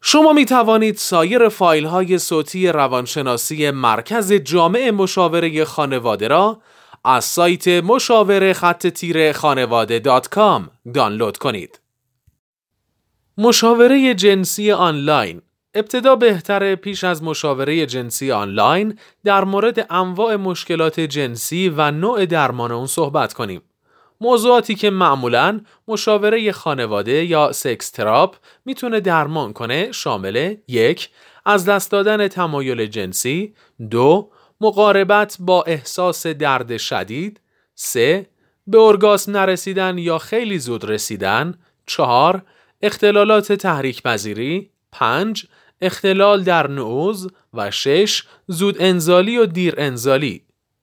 شما می توانید سایر فایل های صوتی روانشناسی مرکز جامع مشاوره خانواده را از سایت مشاوره-خانواده.com دانلود کنید. مشاوره جنسی آنلاین. ابتدا بهتره پیش از مشاوره جنسی آنلاین در مورد انواع مشکلات جنسی و نوع درمان اون صحبت کنیم. موضوعاتی که معمولاً مشاوره خانواده یا سکس تراپ میتونه درمان کنه شامل 1. از دست دادن تمایل جنسی، 2. مقاربت با احساس درد شدید، 3. به ارگاسم نرسیدن یا خیلی زود رسیدن، 4. اختلالات تحریک پذیری، 5. اختلال در نعوذ و 6. زود انزالی و دیر انزالی.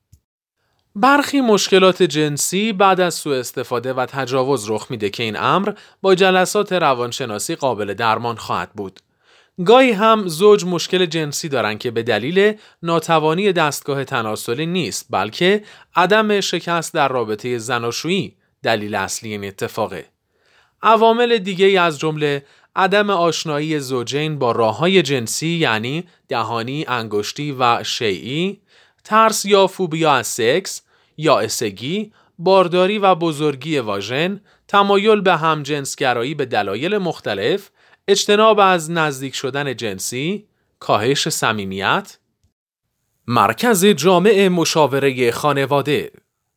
برخی مشکلات جنسی بعد از سوء استفاده و تجاوز رخ میده که این امر با جلسات روانشناسی قابل درمان خواهد بود. گاهی هم زوج مشکل جنسی دارن که به دلیل ناتوانی دستگاه تناسلی نیست، بلکه عدم شکست در رابطه زناشویی دلیل اصلی این اتفاقه. عوامل دیگه از جمله عدم آشنایی زوجین با راه‌های جنسی یعنی دهانی، انگشتی و شیئی، ترس یا فوبیا از سکس، یائسگی، بارداری و بزرگی واژن، تمایل به همجنسگرایی به دلایل مختلف، اجتناب از نزدیک شدن جنسی، کاهش صمیمیت. مرکز جامع مشاوره خانواده.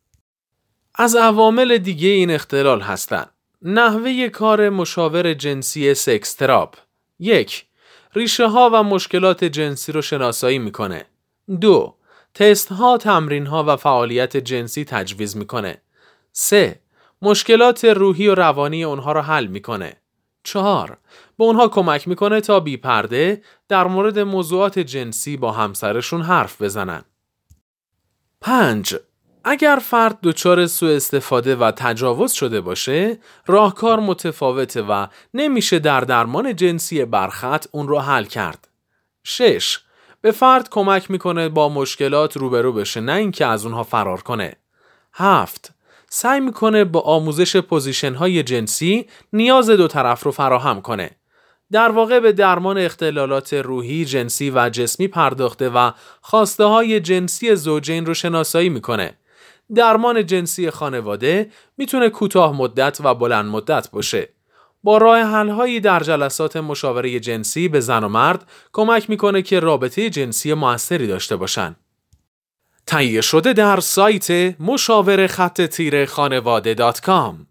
از عوامل دیگه این اختلال هستند: نحوه کار مشاور جنسی سکس تراپ. 1. ریشه ها و مشکلات جنسی رو شناسایی میکنه. 2. تست ها، تمرین ها و فعالیت جنسی تجویز میکنه. 3. مشکلات روحی و روانی اونها رو حل میکنه. 4. به اونها کمک میکنه تا بی پرده در مورد موضوعات جنسی با همسرشون حرف بزنن. 5. اگر فرد دچار سوء استفاده و تجاوز شده باشه، راهکار متفاوته و نمیشه در درمان جنسی برخط اون رو حل کرد. 6. به فرد کمک میکنه با مشکلات روبرو بشه، نه اینکه از اونها فرار کنه. 7. سعی میکنه با آموزش پوزیشن های جنسی نیاز دو طرف رو فراهم کنه. در واقع به درمان اختلالات روحی، جنسی و جسمی پرداخته و خواسته های جنسی زوجین رو شناسایی میکنه. درمان جنسی خانواده میتونه کوتاه مدت و بلند مدت باشه. با راه حل‌هایی در جلسات مشاوره جنسی به زن و مرد کمک میکنه که رابطه جنسی موثری داشته باشن. تهیه شده در سایت مشاوره-خانواده.com